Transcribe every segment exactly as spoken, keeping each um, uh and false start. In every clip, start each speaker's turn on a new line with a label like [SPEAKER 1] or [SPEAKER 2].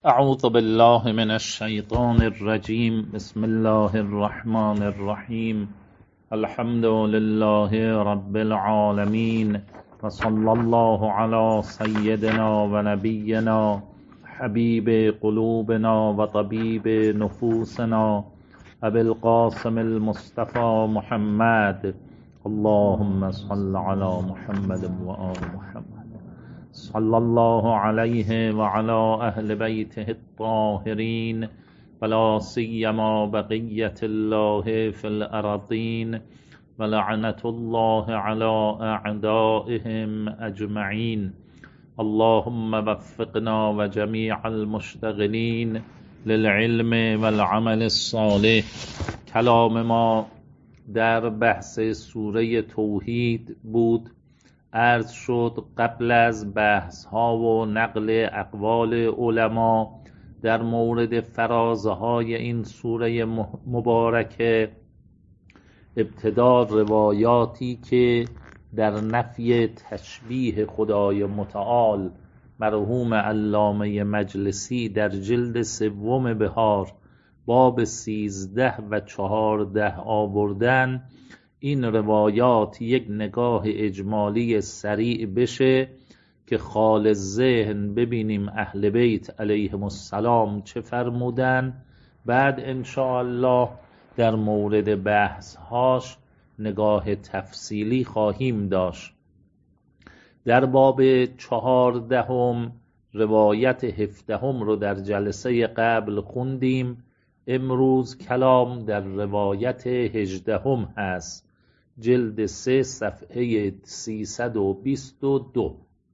[SPEAKER 1] اعوذ بالله من الشیطان الرجیم. بسم الله الرحمن الرحیم. الحمد لله رب العالمین و صلی الله علی سیدنا و نبینا حبیب قلوبنا و طبیب نفوسنا ابی القاسم المصطفى محمد. اللهم صل علی محمد و آل محمد. صلی الله علیه و علی اهل بیته الطاهرین ولا سیما بقیت الله فی الارضین و لعنت الله علی اعدائهم اجمعین. اللهم وفقنا و جمیع المشتغلین للعلم والعمل الصالح. کلام ما در بحث سوره توحید بود. عرض شد قبل از بحث ها و نقل اقوال علما در مورد فرازه های این سوره مبارکه، ابتدا روایاتی که در نفی تشبیه خدای متعال مرحوم علامه مجلسی در جلد سوم بهار باب سیزده و چهارده آوردن، این روایات یک نگاه اجمالی سریع بشه که خال ذهن ببینیم اهل بیت علیهم السلام چه فرمودن. بعد انشاءالله در مورد بحث هاش نگاه تفصیلی خواهیم داشت. در باب چهاردهم روایت هفدهم رو در جلسه قبل خوندیم. امروز کلام در روایت هجدهم هست، جلد سه صفحه سیصد و بیست و دو.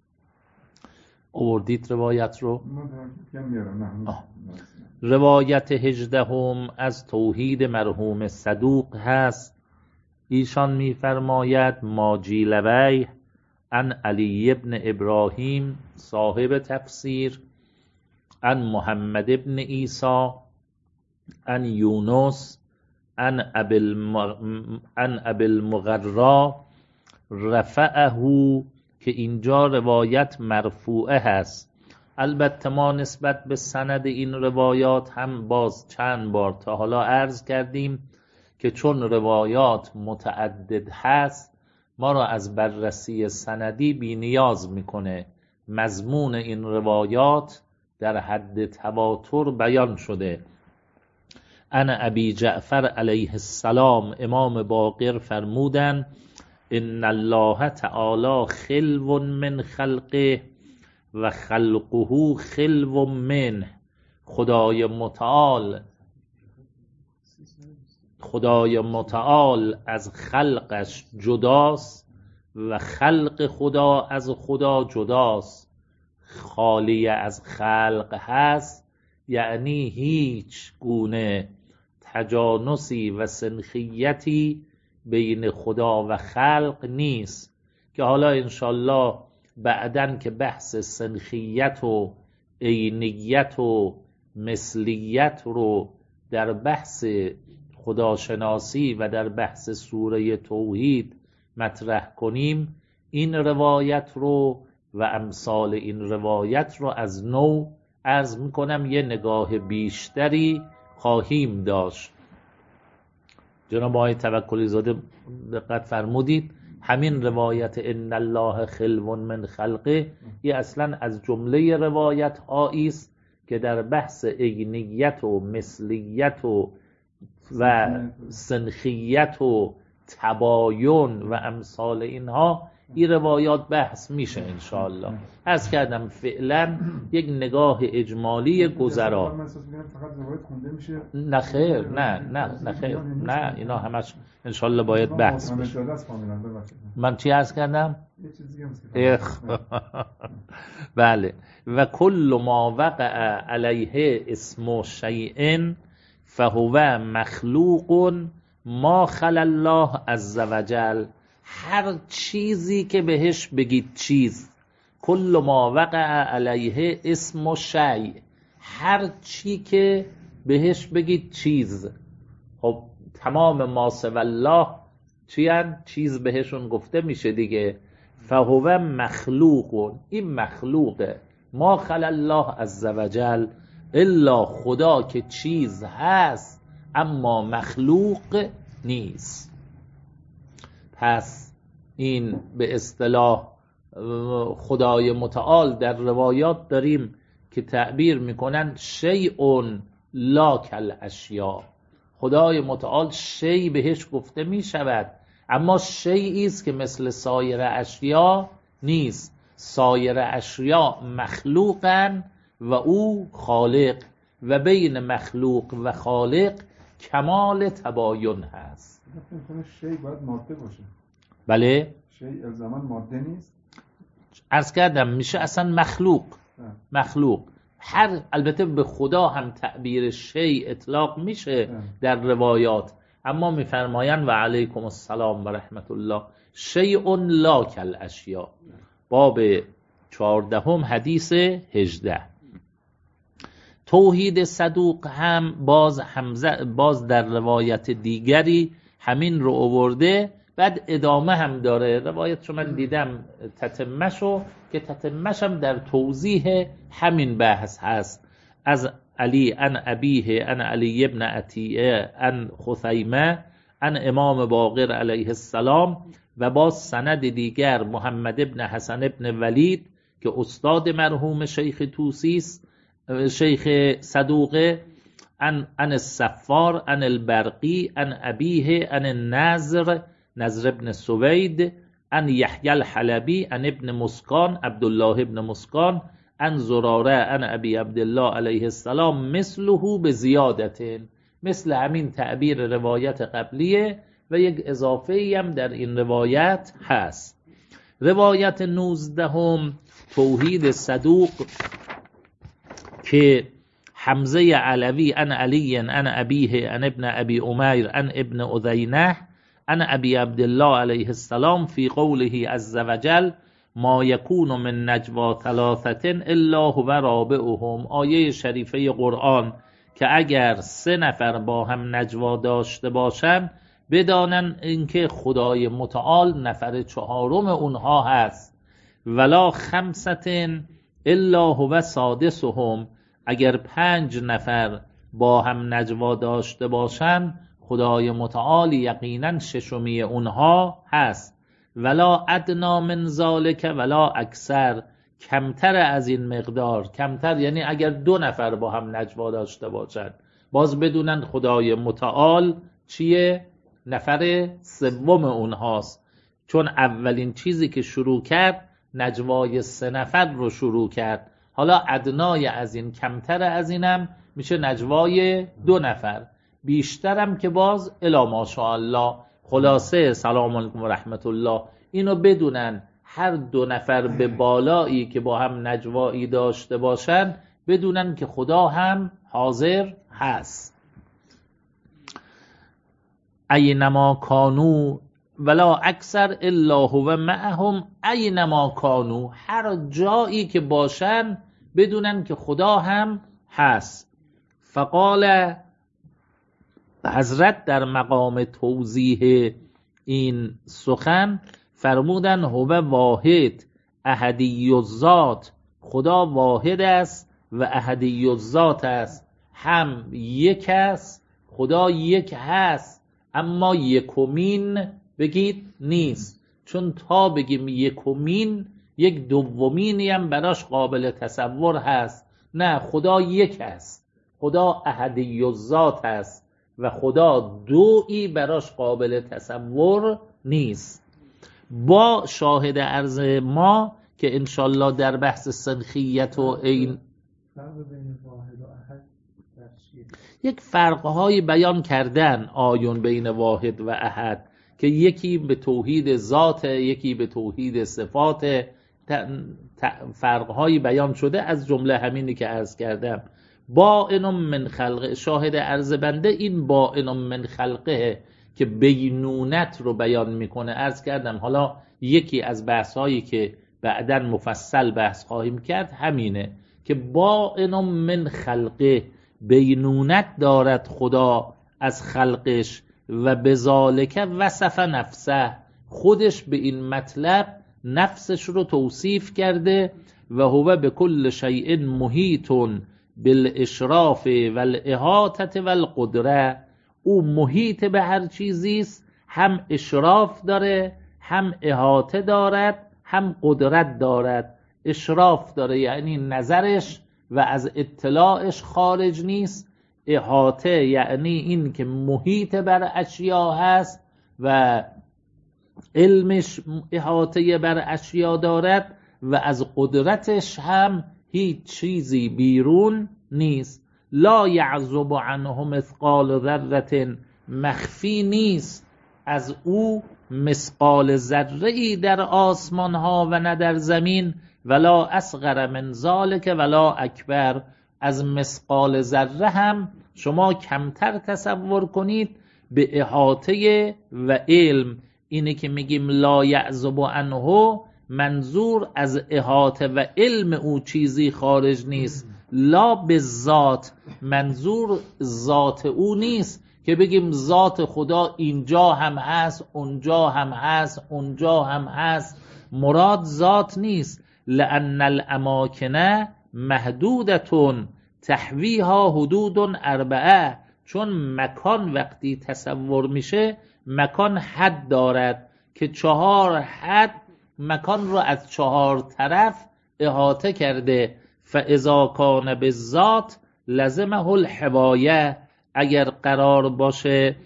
[SPEAKER 1] آوردید روایت رو؟ روایت هجدهم از توحید مرحوم صدوق هست. ایشان می‌فرماید ماجیلوی عن علی ابن ابراهیم صاحب تفسیر، عن محمد ابن عیسی، عن یونس، عن ابی المغرا رفعه، که اینجا روایت مرفوعه هست. البته ما نسبت به سند این روایات هم باز چند بار تا حالا عرض کردیم که چون روایات متعدد هست ما را از بررسی سندی بی نیاز میکنه. مضمون این روایات در حد تواتر بیان شده. انا ابی جعفر علیه السلام، امام باقر فرمودن ان الله تعالی خلو من خلقه و خلقه خلو منه. خدای متعال خدای متعال از خلقش جداست و خلق خدا از خدا جداست. خالی از خلق هست، یعنی هیچ گونه تجانسی و سنخیتی بین خدا و خلق نیست، که حالا انشالله بعدن که بحث سنخیت و عینیت و مثلیت رو در بحث خداشناسی و در بحث سوره توحید مطرح کنیم، این روایت رو و امثال این روایت رو از نو عرض میکنم یه نگاه بیشتری خواهیم داشت. جناب آقای توکلی زاده دقت فرمودید همین روایت ان الله خلو من خلقه، یه اصلا از جمله روایت هایی است که در بحث عینیت و مثلیت و و سنخیت و تباین و امثال اینها این روایات بحث میشه انشاءالله. عرض کردم فعلا یک نگاه اجمالی گذرا. نه خیر، نه نه نه خیر، نه اینا همش انشاءالله باید بحث بشه. من چی عرض کردم؟ بله. و کل ما وقع علیه اسم شیء فهو مخلوق ما خلا الله عز وجل. هر چیزی که بهش بگید چیز، کل ما وقع علیه اسم شیء، هر چی که بهش بگید چیز. خب تمام ما سوی الله چی هن؟ چیز بهشون گفته میشه دیگه. فهو مخلوق، این مخلوقه. ما خلا الله عز وجل، الا خدا که چیز هست اما مخلوق نیست. پس این به اصطلاح خدای متعال در روایات داریم که تعبیر میکنن شیء لا کالاشیاء. خدای متعال شیء بهش گفته میشود، اما شیئی است که مثل سایر اشیا نیست. سایر اشیا مخلوقن و او خالق، و بین مخلوق و خالق کمال تباین هست.
[SPEAKER 2] شیء باید ماده باشه.
[SPEAKER 1] بله؟
[SPEAKER 2] شیء الزاما ماده نیست.
[SPEAKER 1] عرض کردم میشه اصلا مخلوق. اه. مخلوق هر، البته به خدا هم تعبیر شیء اطلاق میشه اه. در روایات، اما میفرمایند و علیکم السلام و رحمت الله شیء لا کالاشیاء. باب چهاردهم حدیث هجده. توحید صدوق هم باز حمزه باز در روایت دیگری همین رو آورده، بعد ادامه هم داره. روایت رو من دیدم تتمشو که تتمش هم در توضیح همین بحث هست. از علی ان ابیه ان علی ابن عطیه ان خثیمه ان امام باقر علیه السلام، و باز سند دیگر محمد ابن حسن ابن ولید که استاد مرحوم شیخ توسی است، شیخ صدوقه، ان ان الصفار ان البرقی ان ابیه ان النضر نضر ابن سوید ان یحیی الحلبی ان ابن مسکان عبدالله ابن مسکان ان زراره ان ابی عبدالله علیه السلام مثله به زیادت، مثل همین تعبیر روایت قبلیه و یک اضافه هم در این روایت هست. روایت نوزدهم توحید صدوق که حمزه علوی ان علی ان ابیه ان ابن ابی امیر ان ابن اذینه ان ابی عبدالله علیه السلام فی قوله عز وجل ما یکون من نجوا ثلاثه الا هو رابعهم. آیه شریفه قرآن که اگر سه نفر با هم نجوا داشته باشن بدانن اینکه خدای متعال نفر چهارم اونها هست. ولا خمسه الا هو سادسهم. اگر پنج نفر با هم نجوا داشته باشن خدای متعال یقینا ششمی اونها هست. ولا ادنا من ذالک ولا اکثر. کمتر از این مقدار، کمتر یعنی اگر دو نفر با هم نجوا داشته باشن باز بدونن خدای متعال چیه؟ نفر سوم اونهاست. چون اولین چیزی که شروع کرد نجوای سه نفر رو شروع کرد، حالا ادنای از این، کمتر از اینم میشه نجوای دو نفر، بیشترم که باز الا ماشاءالله. خلاصه سلام علیکم و رحمت الله اینو بدونن هر دو نفر به بالایی که با هم نجوایی داشته باشن بدونن که خدا هم حاضر هست. اینما کانو ولا اکثر الا هو معهم اینما کانو. هر جایی که باشن بدونن که خدا هم هست. فقال حضرت در مقام توضیح این سخن فرمودن هو واحد احدی الذات. خدا واحد است و احدی الذات است، هم یک است، خدا یک هست، اما یکمین بگید نیست. چون تا بگیم یکمین یک دومینی هم براش قابل تصور هست. نه، خدا یک است، خدا احدی الذات است و خدا دویی براش قابل تصور نیست. با شاهد عرض ما که انشالله در بحث سنخیت و این یک فرقهای بیان کردن آیون بین واحد و احد که یکی به توحید ذات، یکی به توحید صفات، فرقهای بیان شده، از جمله همینی که عرض کردم. بائن من خلقه، شاهد عرض بنده این بائن من خلقه که بینونت رو بیان میکنه. عرض کردم حالا یکی از بحث‌هایی که بعداً مفصل بحث خواهیم کرد همینه که بائن من خلقه، بینونت دارد خدا از خلقش، و بذالک وصف نفسه، خودش به این مطلب نفسش رو توصیف کرده. و هو به کل شیء محیط بالاشراف و الاحاطه و القدره. او محیط به هر چیزی است، هم اشراف داره، هم احاطه دارد، هم قدرت دارد. اشراف داره یعنی نظرش و از اطلاعش خارج نیست. احاطه یعنی این که محیط بر اشیا هست و علمش احاطه بر اشیا دارد و از قدرتش هم هیچ چیزی بیرون نیست. لا یعزب عنه مثقال ذره، مخفی نیست از او مثقال ذره ای در آسمان ها و نه در زمین، ولا اصغر من ذلک ولا اکبر. از مثقال ذره هم شما کمتر تصور کنید به احاطه و علم. اینه که میگیم لا یعزب عنه، منظور از احاطه و علم او چیزی خارج نیست. لا به ذات، منظور ذات او نیست که بگیم ذات خدا اینجا هم هست، اونجا هم هست، اونجا هم هست. مراد ذات نیست. لأن الاماکن محدودتون تحویها حدود اربعه، چون مکان وقتی تصور میشه مکان حد دارد که چهار حد مکان رو از چهار طرف احاطه کرده. فاذا کان بالذات لزمه الحوایه، اگر قرار باشه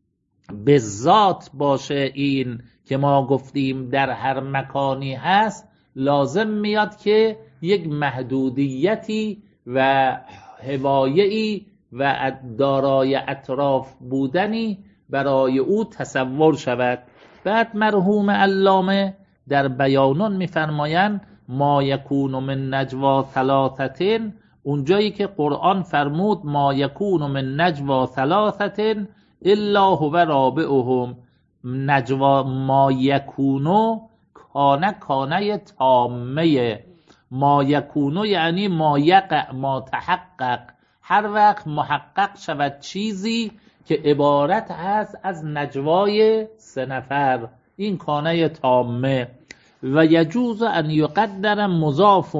[SPEAKER 1] به ذات باشه این که ما گفتیم در هر مکانی هست، لازم میاد که یک محدودیتی و حوایه‌ای و دارای اطراف بودنی برای او تصور شود. بعد مرحوم علامه در بیانون میفرمایند ما یکون من نجوا ثلاثه، اونجایی که قرآن فرمود ما یکون من نجوا ثلاثه الا هو رابعهم، نجوا ما یکونو کانه کانه تامه، ما یکونو یعنی ما یقع ما تحقق، هر وقت محقق شود چیزی که عبارت هست از نجوای سه نفر، این کانه تامه. و یجوز ان یقدر مضاف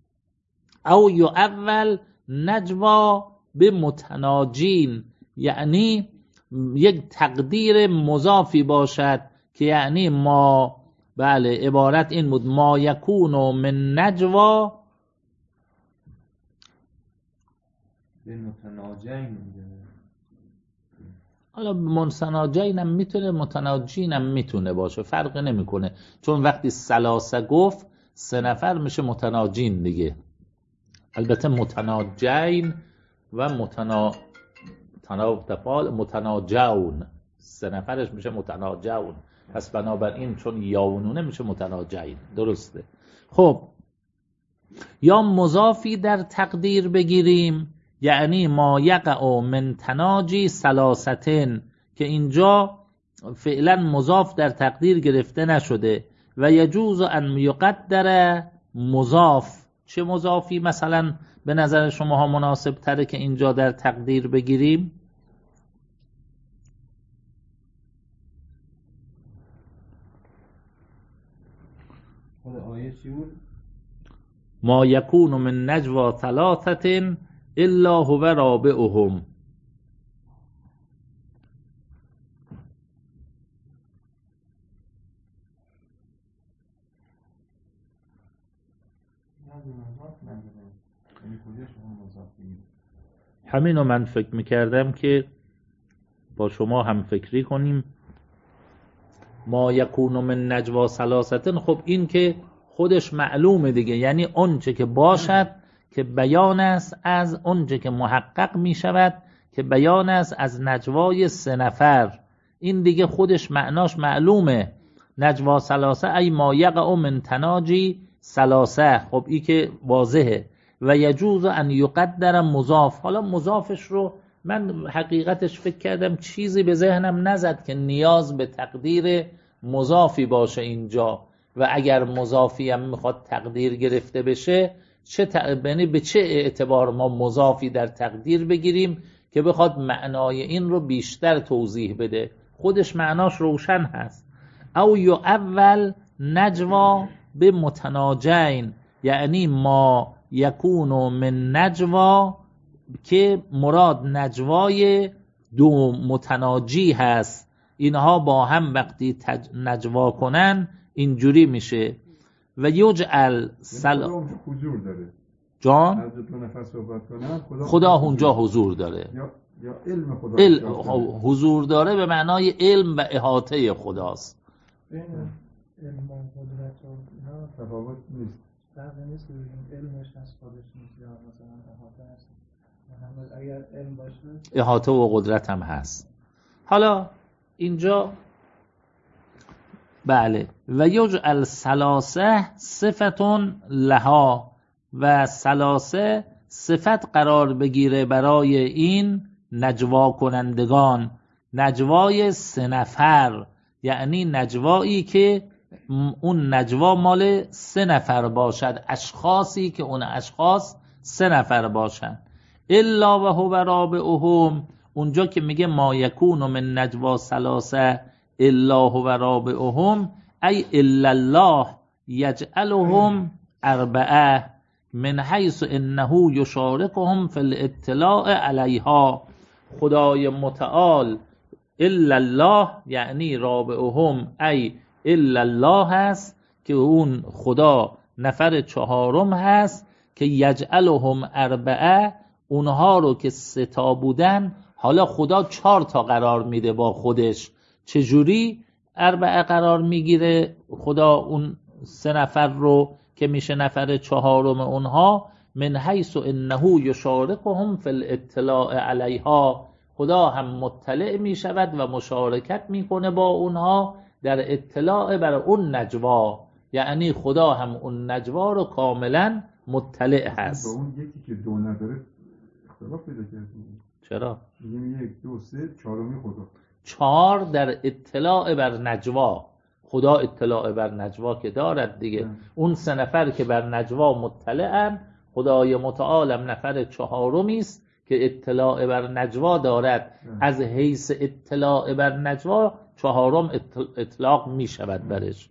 [SPEAKER 1] او یؤول نجوا به متناجین، یعنی یک تقدیر مضافی باشد که یعنی ما، بله عبارت این بود ما یکون من نجوا
[SPEAKER 3] به متناجین.
[SPEAKER 1] حالا منسناجین هم میتونه، متناجین هم میتونه باشه، فرق نمیکنه، چون وقتی سلاسه گفت سه نفر میشه متناجین دیگه. البته متناجین و متنا تناوتفال متناجون، سه نفرش میشه متناجون، پس بنابراین چون یاونونه میشه متناجین، درسته. خب یا مضافی در تقدیر بگیریم، یعنی ما یقع من تناجی سلاستن، که اینجا فعلا مضاف در تقدیر گرفته نشده. و یجوز ان یقدر مضاف، چه مضافی مثلا به نظر شما ها مناسب تره که اینجا در تقدیر بگیریم؟ ما یکون من نجوا ثلاثه الا هو رابعهم. همینو من فکر میکردم که با شما هم فکری کنیم. ما یکون من نجوا ثلاثه، خب این که خودش معلومه دیگه، یعنی اونچه که باشد که بیان است از اونچه که محقق می شود که بیان است از نجوای سه نفر، این دیگه خودش معناش معلومه. نجوا ثلاثه ای ما یقع من تناجی ثلاثه، خب این که واضحه. و یجوز ان یقدر مضاف، حالا مضافش رو من حقیقتش فکر کردم چیزی به ذهنم نزد که نیاز به تقدیر مضافی باشه اینجا، و اگر مضافی هم میخواد تقدیر گرفته بشه چه تقدیری به چه اعتبار ما مضافی در تقدیر بگیریم که بخواد معنای این رو بیشتر توضیح بده، خودش معناش روشن هست. او یؤول نجوا به متناجین، یعنی ما یکون من نجوا که مراد نجوای دو متناجی هست، اینها با هم وقتی تج... نجوا کنن اینجوری میشه. و یجعل سل...
[SPEAKER 2] خدا حضور داره
[SPEAKER 1] جان
[SPEAKER 2] از دو نفر صحبت کنن خدا,
[SPEAKER 1] خدا اونجا حضور داره،
[SPEAKER 2] یا یا علم خدا
[SPEAKER 1] ال... حضور داره به معنای علم و احاطه خداست.
[SPEAKER 4] بین علم و قدرت و اینا
[SPEAKER 2] تفاوت نیست،
[SPEAKER 4] فرقی نیست که بگیم علمش هست خودش نیست یا مثلا احاطه هست. اگر علم باشه
[SPEAKER 1] احاطه و قدرت هم هست. حالا اینجا بله و یجعل ثلاثه صفتون لها، و ثلاثه صفت قرار بگیره برای این نجوا کنندگان، نجوای سه نفر، یعنی نجوایی که اون نجوا مال سه نفر باشد، اشخاصی که اون اشخاص سه نفر باشن. الا و هو رابعهم، اونجا که میگه ما یکون من نجوا ثلاثه الا هو رابعهم ای الا الله یجعلهم اربعه من حیث انه یشارکهم فی الاطلاع علیها. خدای متعال الا الله یعنی رابعهم ای الا الله هست که اون خدا نفر چهارم هست که یجعلهم اربعه، اونها رو که سه تا بودن حالا خدا چهار تا قرار میده با خودش. چجوری اربعه قرار میگیره خدا اون سه نفر رو که میشه نفر چهارم اونها؟ من حیث انه یشارکهم فی الاطلاع علیها، خدا هم مطلع میشود و مشارکت میکنه با اونها در اطلاع بر اون نجوا، یعنی خدا هم اون نجوا رو کاملا مطلع هست.
[SPEAKER 2] با اون یکی که دو نداره اختلاف پیدا کرده.
[SPEAKER 1] چرا؟
[SPEAKER 2] میگیم یک دو سه چهارمی خدا.
[SPEAKER 1] چهار در اطلاع بر نجوا، خدا اطلاع بر نجوا که دارد دیگه. ام. اون سه نفر که بر نجوا مطلعن، خدای متعالم نفر چهارمی است که اطلاع بر نجوا دارد. ام. از حیث اطلاع بر نجوا چهارم اطلاق می شود برش.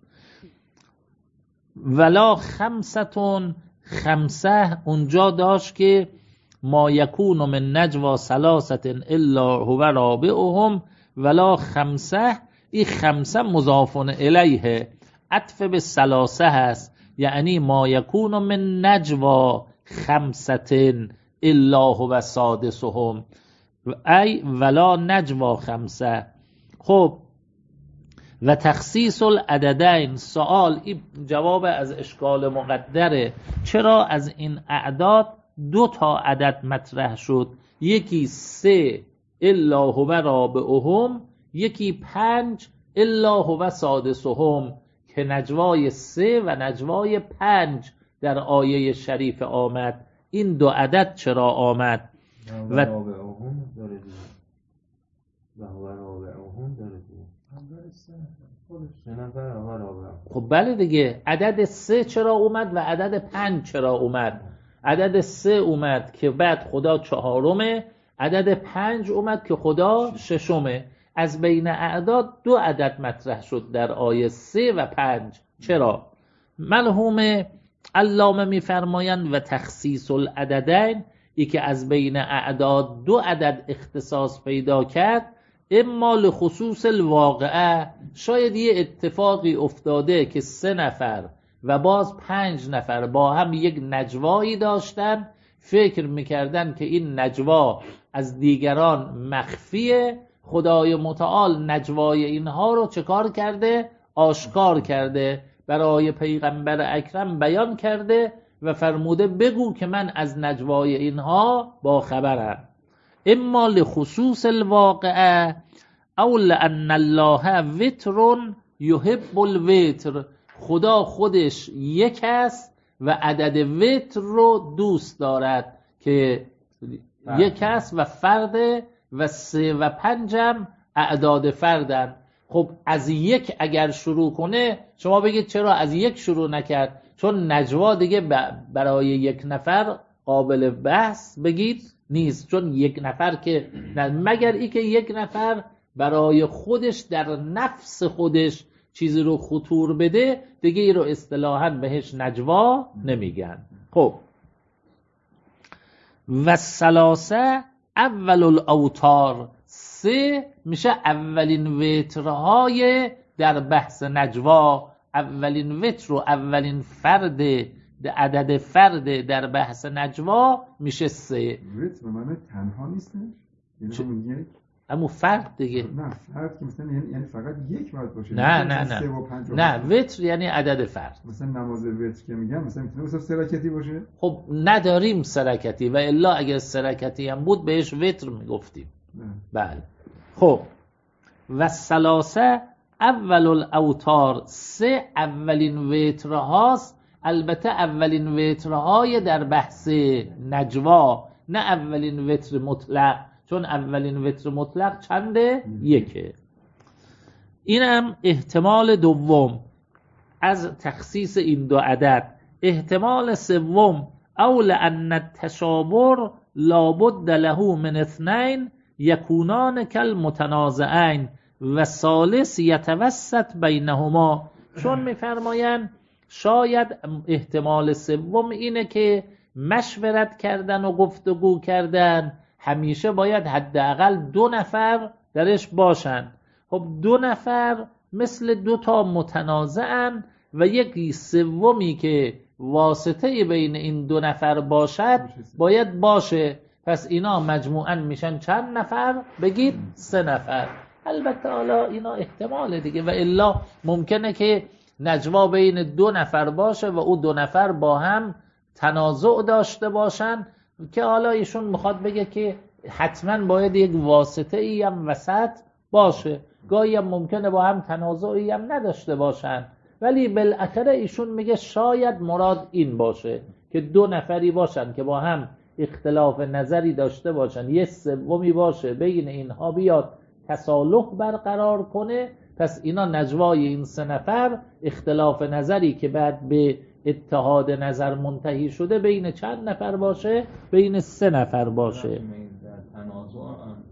[SPEAKER 1] ولا خمستون، خمسه اونجا داشت که ما یکون من نجوا ثلاثه الا هو رابعهم ولا خمسه، این خمسه مضاف الیه عطف به ثلاثه هست، یعنی ما یکون من نجوا خمسه الا هو سادسهم ای ولا نجوا خمسه. خب و تخصیص العددین، سوال این جواب از اشکال مقدره، چرا از این اعداد دو تا عدد مطرح شد؟ یکی سه الا هو رابعهم، یکی پنج الا هو سادسهم، که نجوای سه و نجوای پنج در آیه شریف آمد. این دو عدد چرا آمد؟
[SPEAKER 3] و رابعهم داره دیگه، و هو رابعهم داره دیگه، سه نفر هو رابعهم.
[SPEAKER 1] خب بله دیگه، عدد سه چرا اومد و عدد پنج چرا اومد؟ عدد سه اومد که بعد خدا چهارمه، عدد پنج اومد که خدا ششمه. از بین اعداد دو عدد مطرح شد در آیه سه و پنج. چرا؟ ملحوم علامه میفرمایند و تخصیص العددین، ای که از بین اعداد دو عدد اختصاص پیدا کرد، اما لخصوص الواقعه، شاید یه اتفاقی افتاده که سه نفر و باز پنج نفر با هم یک نجوایی داشتن، فکر میکردن که این نجوا از دیگران مخفیه، خدای متعال نجوای اینها رو چه کار کرده؟ آشکار کرده، برای پیغمبر اکرم بیان کرده و فرموده بگو که من از نجوای اینها با خبرم. اما لخصوص الواقعه او لان الله وتر یحب الوتر، خدا خودش یک است و عدد وتر رو دوست دارد که یک است و فرد، و سه و پنجم اعداد فردن. خب از یک اگر شروع کنه، شما بگید چرا از یک شروع نکرد؟ چون نجوا دیگه برای یک نفر قابل بحث بگید نیست، چون یک نفر که مگر ای که یک نفر برای خودش در نفس خودش چیزی رو خطور بده، دیگه ای رو اصطلاحاً بهش نجوا نمیگن. خب و سلاسه اول الاوتار، سه میشه اولین وترهای در بحث نجوا، اولین وتر و اولین فرد عدد فرد در بحث نجوا میشه سه.
[SPEAKER 2] وتر به معنی تنها نیست؟ یعنی همون یک؟
[SPEAKER 1] همون فرد دیگه.
[SPEAKER 2] نه فرد که مثلا یعنی, یعنی فقط یک باید باشه.
[SPEAKER 1] نه نه نه نه وتر یعنی عدد فرد.
[SPEAKER 2] مثلا نماز وتر که میگم مثلا میتونه مثلا سه رکعتی باشه.
[SPEAKER 1] خب نداریم سه رکعتی و الا اگر سه رکعتی هم بود بهش وتر میگفتیم. بله. خب و سلاسه اول الاوتار، سه اولین وترهاست. البته اولین وترهای در بحث نجوا، نه اولین وتر مطلق، چون اولین وتر مطلق چنده؟ یکه. اینم احتمال دوم از تخصیص این دو عدد. احتمال سوم او لأن التشابر لابد له من اثنین یکونان کالمتنازعین و ثالث یتوسط بینهما. چون میفرمایند شاید احتمال سوم اینه که مشورت کردن و گفتگو کردن همیشه باید حداقل دو نفر درش باشن. خب دو نفر مثل دو تا متنازعن و یکی سومی که واسطه بین این دو نفر باشد باید باشه. پس اینا مجموعاً میشن چند نفر؟ بگید سه نفر. البته حالا اینا احتمال دیگه و الا ممکنه که نجوا بین دو نفر باشه و او دو نفر با هم تنازع داشته باشن که حالا ایشون میخواد بگه که حتما باید یک واسطه ای هم وسط باشه. گاهی هم ممکنه با هم تنازعی هم نداشته باشن، ولی بالاخره ایشون میگه شاید مراد این باشه که دو نفری باشن که با هم اختلاف نظری داشته باشن، یه سومی باشه بین اینها بیاد تصالح برقرار کنه. پس اینا نجوای این سه نفر اختلاف نظری که بعد به اتحاد نظر منتهی شده بین چند نفر باشه؟ بین سه نفر باشه.
[SPEAKER 3] تنازع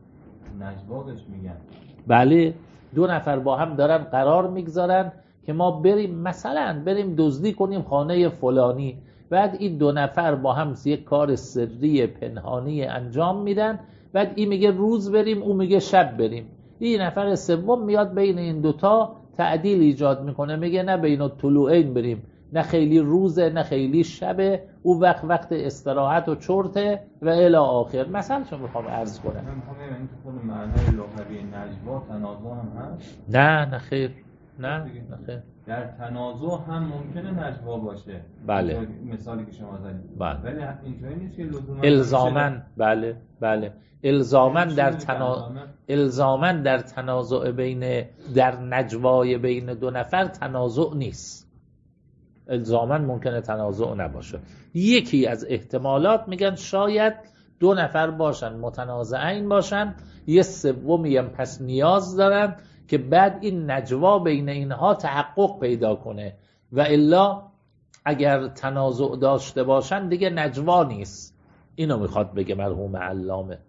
[SPEAKER 3] نجوا بهش میگن.
[SPEAKER 1] بله، دو نفر با هم دارن قرار میگذارن که ما بریم مثلا بریم دزدی کنیم خانه فلانی. بعد این دو نفر با هم یک کار سری پنهانی انجام میدن. بعد این میگه روز بریم، اون میگه شب بریم. این نفر سوم میاد بین این دوتا تعدیل ایجاد میکنه، میگه نه بین الطلوعین بریم، نه خیلی روزه نه خیلی شبه، او وقت وقت استراحت و چرته و الی آخر. مثلا چون میخوام عرض کنم
[SPEAKER 3] من میخوام این که خود معنای لغوی نجوا تنازع هم هست؟
[SPEAKER 1] نه نه خیر، نه نه خیر.
[SPEAKER 3] در تنازع هم ممکنه نجوا باشه.
[SPEAKER 1] بله.
[SPEAKER 3] مثالی که شما زدید.
[SPEAKER 1] بله.
[SPEAKER 3] ولی اینطوری نیست که لزوما
[SPEAKER 1] الزاماً بله بله الزاماً در تنا... الزاماً در تنازع بین در نجوای بین دو نفر تنازع نیست. الزاماً ممکنه تنازع نباشه. یکی از احتمالات میگن شاید دو نفر باشن متنازعین باشن، یه سومی هم پس نیاز دارن که بعد این نجوا بین اینها تحقق پیدا کنه و الا اگر تنازع داشته باشن دیگه نجوا نیست. اینو میخواد بگه مرحوم علامه.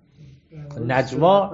[SPEAKER 1] نجوا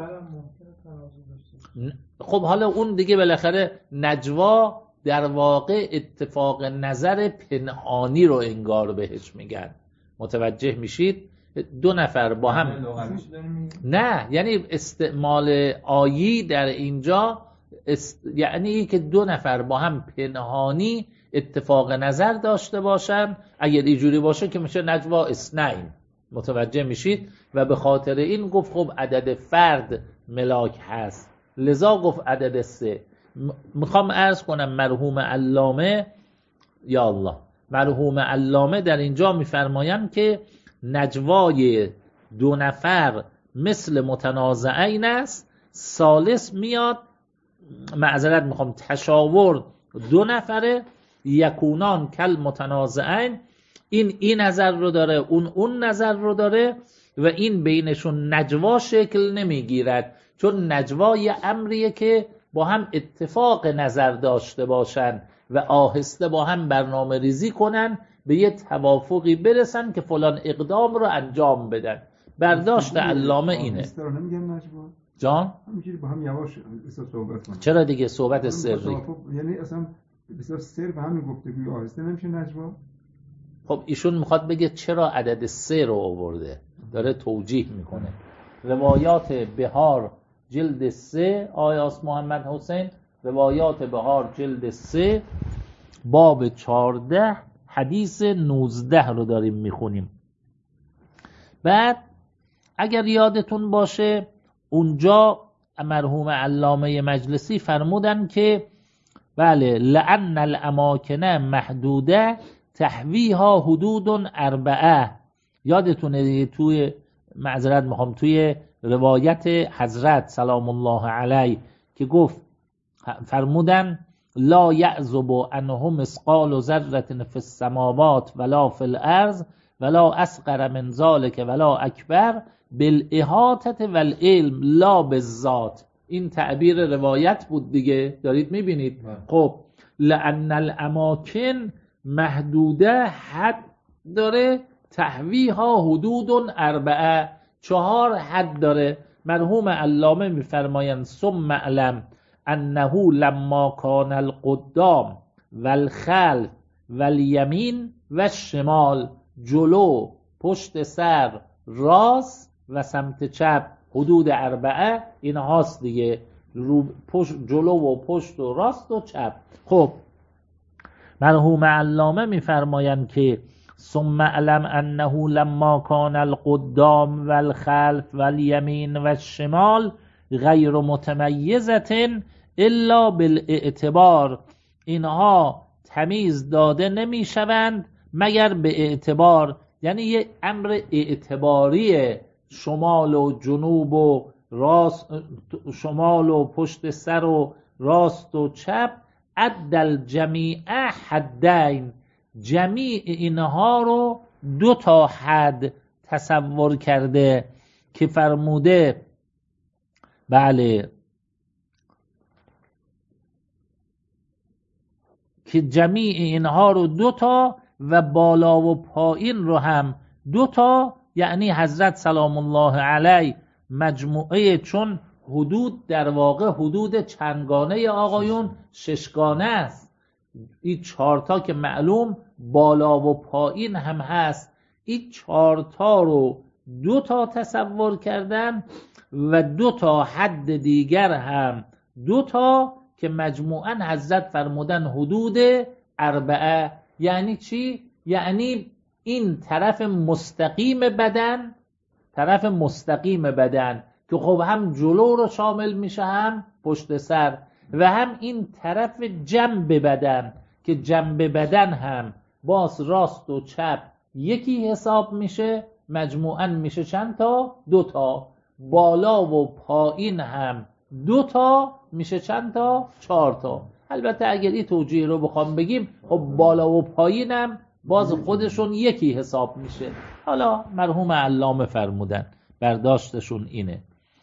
[SPEAKER 1] خب حالا اون دیگه بالاخره نجوا در واقع اتفاق نظر پنهانی رو انگار بهش میگن. متوجه میشید؟ دو نفر با هم نه، یعنی استعمال آیی در اینجا است... یعنی که دو نفر با هم پنهانی اتفاق نظر داشته باشن. اگر اینجوری باشه که میشه نجوا اثنین. متوجه میشید؟ و به خاطر این گفت خب عدد فرد ملاک هست، لذا گفت عدد سه. میخوام عرض کنم مرحوم علامه یا الله مرحوم علامه در اینجا میفرمایند که نجوای دو نفر مثل متنازعین است، ثالث میاد معذرت میخوام تشاور دو نفره یکونان کل متنازعین. این این نظر رو داره، اون اون نظر رو داره و این بینشون نجوا شکل نمیگیرد، چون نجوا یه امریه که با هم اتفاق نظر داشته باشن و آهسته با هم برنامه ریزی کنن به یه توافقی برسن که فلان اقدام رو انجام بدن. برداشت علامه اینه. جان؟
[SPEAKER 2] همینجوری با هم یواش صحبت کنن.
[SPEAKER 1] چرا دیگه صحبت سری؟
[SPEAKER 2] یعنی اصلا بسیار سر به هم گفتگوی آهسته نمیشه نجوا؟
[SPEAKER 1] خب ایشون میخواد بگه چرا عدد سه رو آورده داره توجیه میکنه. روایات بهار جلد سه آیاس محمد حسین، روایات بهار جلد سه باب چارده حدیث نوزده رو داریم میخونیم. بعد اگر یادتون باشه اونجا مرحوم علامه مجلسی فرمودن که بله لأن الاماکن محدوده تحویها حدود اربعه. یادتونه توی معذرت میخوام توی روایت حضرت سلام الله علیه که گفت فرمودن لا یعزب عنه مثقال ذره فی السماوات ولا فی الارض ولا اصغر من ذلک ولا اکبر بالاحاطه والعلم لا بالذات. این تعبیر روایت بود دیگه، دارید میبینید. خب لأن الاماکن محدوده حد داره، تحویها حدود اربعه، چهار حد داره. مرحوم علامه میفرمایند ثم علم انه لما کان القدام والخلف والیمین و شمال، جلو، پشت سر، راست و سمت چپ، حدود اربعه این هاست دیگه، رو پشت، جلو و پشت و راست و چپ. خب مرحوم علامه میفرمایند که ثم علم انه لما کان القدام والخلف والیمین و الشمال غیر متمیزه الا بالاعتبار، اینها تمیز داده نمیشوند مگر به اعتبار، یعنی یه امر اعتباریه، شمال و جنوب و راست، شمال و پشت سر و راست و چپ. عدل جمیع حدین، جمیع اینها رو دو تا حد تصور کرده که فرموده بله که جمیع اینها رو دو تا و بالا و پایین رو هم دو تا، یعنی حضرت سلام الله علیه مجموعه، چون حدود در واقع حدود چندگانه آقایون ششگانه است، این چهارتا که معلوم بالا و پایین هم هست، این چهارتا رو دو تا تصور کردن و دو تا حد دیگر هم دو تا که مجموعاً حضرت فرمودن حدود اربعه. یعنی چی؟ یعنی این طرف مستقیم بدن، طرف مستقیم بدن که خب هم جلو رو شامل میشه هم پشت سر، و هم این طرف جنب بدن که جنب بدن هم باز راست و چپ یکی حساب میشه، مجموعاً میشه چند تا؟ دو تا. بالا و پایین هم دو تا میشه چند تا؟ چهار تا. البته اگر این توجیه رو بخوام بگیم خب بالا و پایین هم باز خودشون یکی حساب میشه. حالا مرحوم علامه فرمودن برداشتشون اینه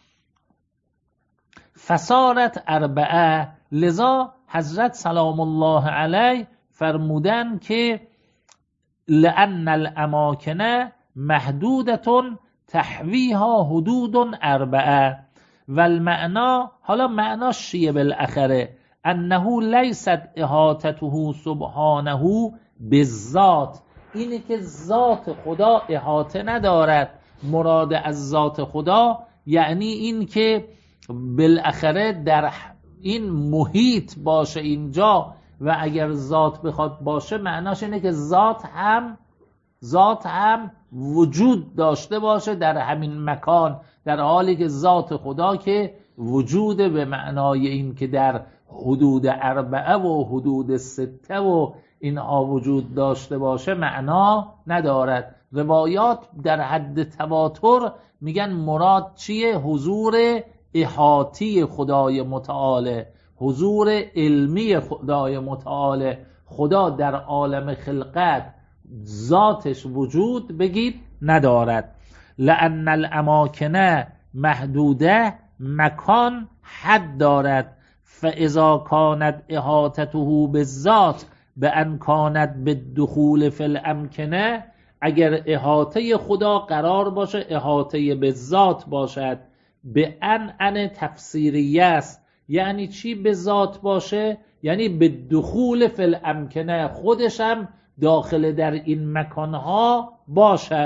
[SPEAKER 1] فصارت اربعه، لذا حضرت سلام الله علیه فرمودن که لأن الاماکن محدودتون تحویها حدود اربعه و المعنا، حالا معناش چیه بالاخره؟ انه لیست احاطته سبحانه بالذات، اینه که ذات خدا احاطه ندارد. مراد از ذات خدا یعنی این که بالاخره در این محیط باشه اینجا، و اگر ذات بخواد باشه معناش اینه که ذات هم ذات هم وجود داشته باشه در همین مکان، در حالی که ذات خدا که وجود به معنای این که در حدود اربعه و حدود سته و اینها وجود داشته باشه معنا ندارد. روایات در حد تواتر میگن مراد چیه؟ حضور احاطی خدای متعال، حضور علمی خدای متعال. خدا در عالم خلقت ذاتش وجود بگید ندارد. لأن الاماکن محدوده، مکان حد دارد. فاذا کانت احاطته بالذات بان کانت بالدخول فی الامکنه، اگر احاطه خدا قرار باشه احاطه به ذات باشد، به ان ان تفسیریه است. یعنی چی به ذات باشه؟ یعنی به دخول فی الامکنه، خودش هم داخل در این مکانها باشد.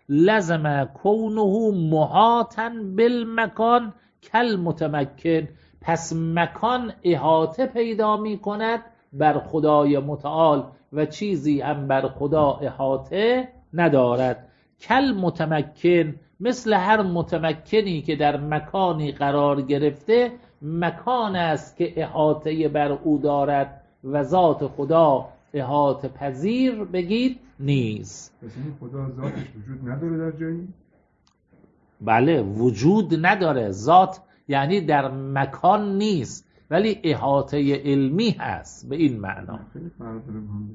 [SPEAKER 1] لزم کونه محاطا بالمکان کل متمکن. پس مکان احاطه پیدا می کند بر خدای متعال و چیزی هم بر خدا احاطه ندارد. کل متمکن، مثل هر متمکنی که در مکانی قرار گرفته، مکان است که احاطه بر او دارد و ذات خدا احاطه پذیر بگید نیست.
[SPEAKER 2] پس این خدا ذاتش وجود نداره در جایی؟
[SPEAKER 1] بله وجود نداره، ذات یعنی در مکان نیست ولی احاطه علمی هست به این معنا.
[SPEAKER 2] خیلی فرق داره با هم.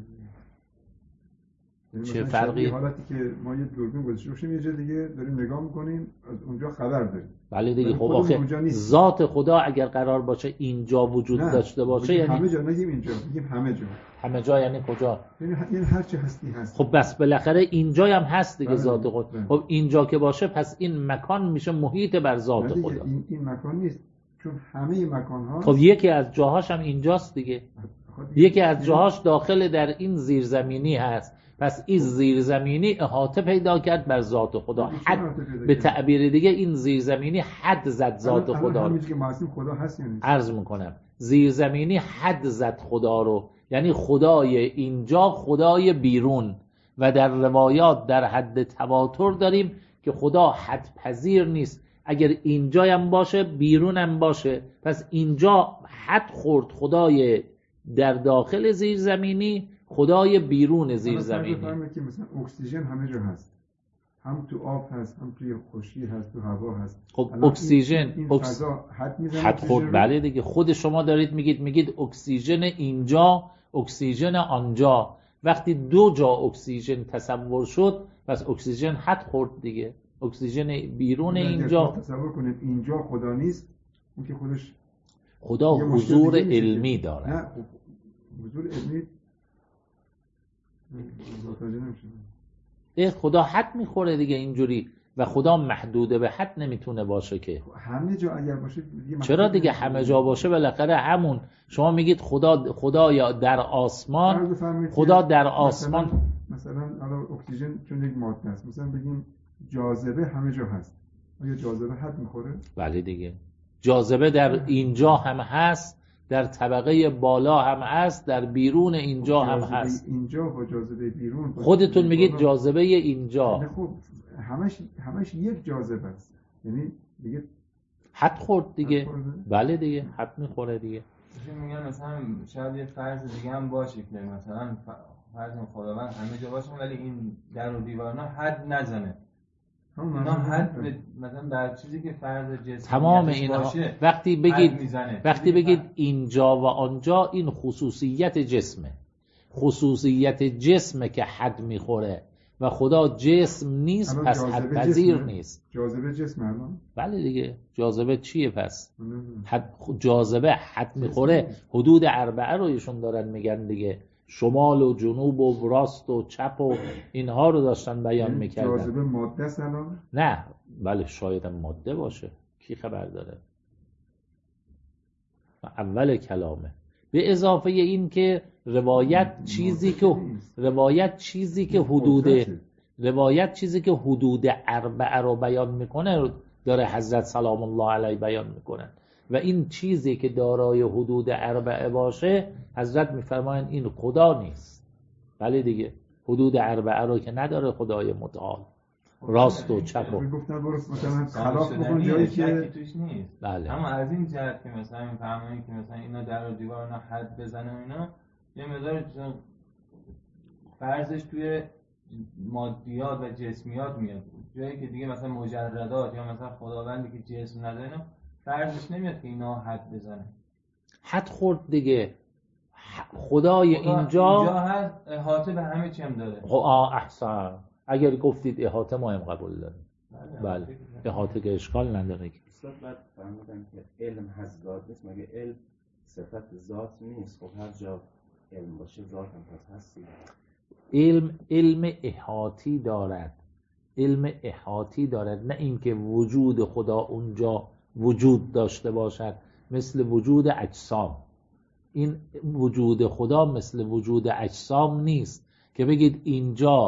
[SPEAKER 1] چه فرقی؟
[SPEAKER 2] حالتی که ما یه دوربین گذاشته باشیم یه جا دیگه داریم نگاه میکنیم از اونجا خبر داریم.
[SPEAKER 1] بله دیگه. خب آخه ذات خدا اگر قرار باشه اینجا وجود
[SPEAKER 2] نه.
[SPEAKER 1] داشته باشه یعنی
[SPEAKER 2] همه جا، نگیم اینجا، بگیم همه جا.
[SPEAKER 1] همه جا یعنی کجا؟
[SPEAKER 2] یعنی یعنی هر چه هستی هست.
[SPEAKER 1] خب بس بالاخره اینجا هم هست دیگه ذات خدا.
[SPEAKER 2] بله.
[SPEAKER 1] خب اینجا که باشه پس این مکان میشه محیط بر ذات
[SPEAKER 2] خدا.
[SPEAKER 1] خدا.
[SPEAKER 2] این این مکان نیست چون همه مکان ها.
[SPEAKER 1] خب یکی از جاهاش هم اینجاست دیگه. یکی از جاهاش داخل در این زیرزمینی هست. پس این زیرزمینی احاطه پیدا کرد بر ذات خدا. حد به تعبیر دیگه این زیرزمینی حد زد ذات خدا رو.
[SPEAKER 2] که ما هستیم خدا هست یعنی
[SPEAKER 1] عرض میکنم زیرزمینی حد زد خدا رو، یعنی خدای اینجا خدای بیرون. و در روایات در حد تواتر داریم که خدا حد پذیر نیست. اگر اینجا هم باشه بیرون هم باشه، پس اینجا حد خورد خدای در داخل زیرزمینی، خدای بیرون زیرزمینی.
[SPEAKER 2] فهمه که مثلا اکسیژن همه جا هست، هم تو آب هست، هم توی خشکی هست، تو هوا هست.
[SPEAKER 1] خب اکسیژن
[SPEAKER 2] این, این
[SPEAKER 1] اکس...
[SPEAKER 2] فضا حد میزنه،
[SPEAKER 1] حد خورد. بله دیگه. خود شما دارید میگید میگید اکسیژن اینجا اکسیژن آنجا. وقتی دو جا اکسیژن تصور شد پس اکسیژن حد خورد دیگه. اکسیژن بیرون اینجا.
[SPEAKER 2] تصور کنید اینجا خدا نیست، اون که خودش
[SPEAKER 1] خدا حضور علمی داره.
[SPEAKER 2] نه حضور علمی
[SPEAKER 1] ای خدا حد میخوره دیگه اینجوری، و خدا محدوده به حد نمیتونه باشه که.
[SPEAKER 2] همه جا اگر باشه
[SPEAKER 1] چرا دیگه همه جا باشه بالاخره همون. شما میگید خدا خدا یا در آسمان، خدا در آسمان
[SPEAKER 2] مثلا, مثلا حالا اکسیژن چون یک ماده است، مثلا بگیم جاذبه همه جا هست، آیا جاذبه حد میخوره؟
[SPEAKER 1] بله دیگه. جاذبه در اینجا هم هست، در طبقه بالا هم هست، در بیرون اینجا هم هست.
[SPEAKER 2] اینجا با جاذبه بیرون
[SPEAKER 1] خودتون میگید جاذبه اینجا.
[SPEAKER 2] خب همش همش یک جاذبه است، یعنی دیگه
[SPEAKER 1] حد خورد دیگه. بله دیگه حد میخوره دیگه.
[SPEAKER 3] میگن مثلا شاید یه فرض دیگه هم باشه که مثلا فرض خداوند همه جا باشه ولی این در و دیوارنا حد نزنه. اینا حد مثلا در چیزی که فرض جسم
[SPEAKER 1] تمام اینا وقتی بگید وقتی بگید اینجا و آنجا، این خصوصیت جسمه. خصوصیت جسمه که حد میخوره و خدا جسم نیست، پس حد پذیر نیست.
[SPEAKER 2] جاذبه جسم الان؟
[SPEAKER 1] بله دیگه. جاذبه چیه پس؟ حد جاذبه حد میخوره. حدود اربعه رو ایشون دارن میگن دیگه. شمال و جنوب و راست و چپ و اینها رو داشتن بیان میکردن.
[SPEAKER 2] جاذبه ماده است الان؟
[SPEAKER 1] نه بله شاید ماده باشه، کی خبر داره. اول کلامه. به اضافه این که روایت چیزی که روایت چیزی که حدود روایت چیزی که حدود اربعه رو بیان میکنه داره حضرت سلام الله علیه بیان میکنن، و این چیزی که دارای حدود اربعه باشه حضرت میفرماین این خدا نیست. بله دیگه. حدود اربعه رو که نداره خدای متعال، راست و چپ و
[SPEAKER 2] گفتن برو مثلا خلاف بکن جایی که
[SPEAKER 3] توش نیست.
[SPEAKER 1] بله.
[SPEAKER 3] اما از این جهت که مثلا میفهمن که مثلا اینا در و دیوار اینا حد بزنه و اینا یه مقدار فرضش توی مادیات و جسمیات میاد، جایی که دیگه مثلا مجردات یا مثلا خداوندی که جسم نداره اینا فرضش نمیاد که اینا حد بزنه.
[SPEAKER 1] حد خورد دیگه. خدای
[SPEAKER 3] خدا
[SPEAKER 1] اینجا
[SPEAKER 3] اینجا هست، احاطه به همه چیم داره.
[SPEAKER 1] آه احسن. اگر گفتید احاطه ما هم قبول داریم. بله. احاطه که اشکال نداره که.
[SPEAKER 5] استاد بعد فهمیدن که علم هست ذات نیست، مگه علم صفت ذات نیست؟ خب هر جا علم باشه ذات هم پس هستی.
[SPEAKER 1] علم علم احاطی دارد. علم احاطی دارد، نه اینکه وجود خدا اونجا وجود داشته باشد مثل وجود اجسام. این وجود خدا مثل وجود اجسام نیست که بگید اینجا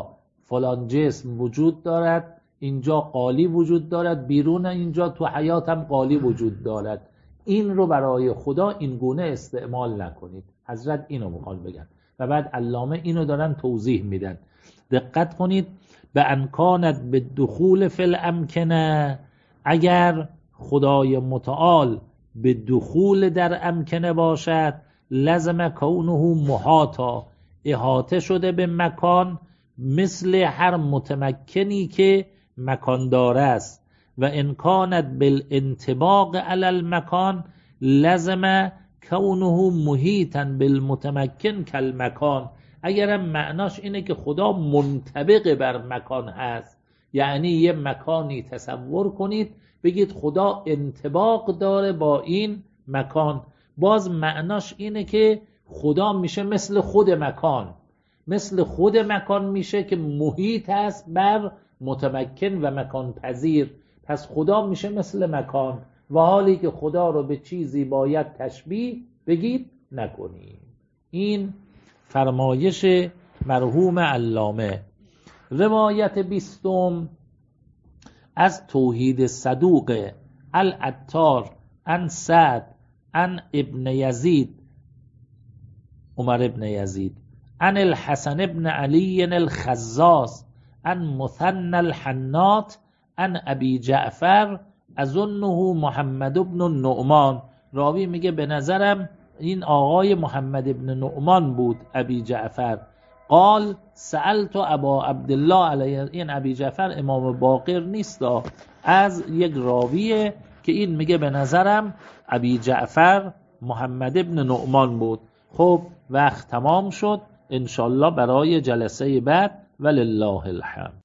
[SPEAKER 1] فلان جسم وجود دارد، اینجا قالی وجود دارد، بیرون اینجا تو حیاتم قالی وجود دارد. این رو برای خدا این گونه استعمال نکنید. حضرت اینو میخوان بگن و بعد علامه اینو دارن توضیح میدن. دقت کنید. به انکانت به دخول فی الامکنه، اگر خدای متعال به دخول در امکنه باشد، لازم کونه محاطا، احاطه شده به مکان، مثل هر متمکنی که مکاندار است. و انکانت بالانطباق علی المکان، لازم کونه محیطا بالمتمکن کالمکان. اگرم معناش اینه که خدا منطبق بر مکان هست، یعنی یه مکانی تصور کنید بگید خدا انطباق داره با این مکان، باز معناش اینه که خدا میشه مثل خود مکان، مثل خود مکان میشه که محیط است بر متمکن و مکان پذیر. پس خدا میشه مثل مکان، و حالی که خدا رو به چیزی باید تشبیه بگید نکنید. این فرمایش مرحوم علامه. روایت بیستم از توحید صدوق العطار عن سعد عن ابن یزید، عمر ابن یزید، عن الحسن ابن علی الخزاز، عن مثنى الحناط، عن ابی جعفر اظنه محمد ابن النعمان. راوی میگه به نظرم این آقای محمد ابن نعمان بود، ابی جعفر. قال سألت ابا عبدالله علیه، این ابی جعفر امام باقر نیست، از یک راویه که این میگه به نظرم ابی جعفر محمد ابن نعمان بود. خب وقت تمام شد، انشالله برای جلسه بعد، ولله الحمد.